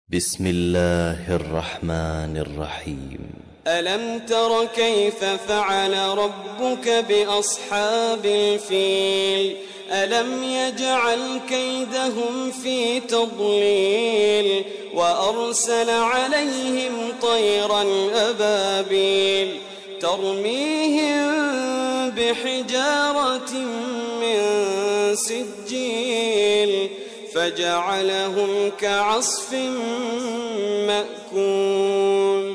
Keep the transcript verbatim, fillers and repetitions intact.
بسم الله الرحمن الرحيم. ألم تر كيف فعل ربك بأصحاب الفيل ألم يجعل كيدهم في تضليل وأرسل عليهم طيرا أبابيل ترميهم بحجارة من سجيل فجعلهم كعصف مأكول.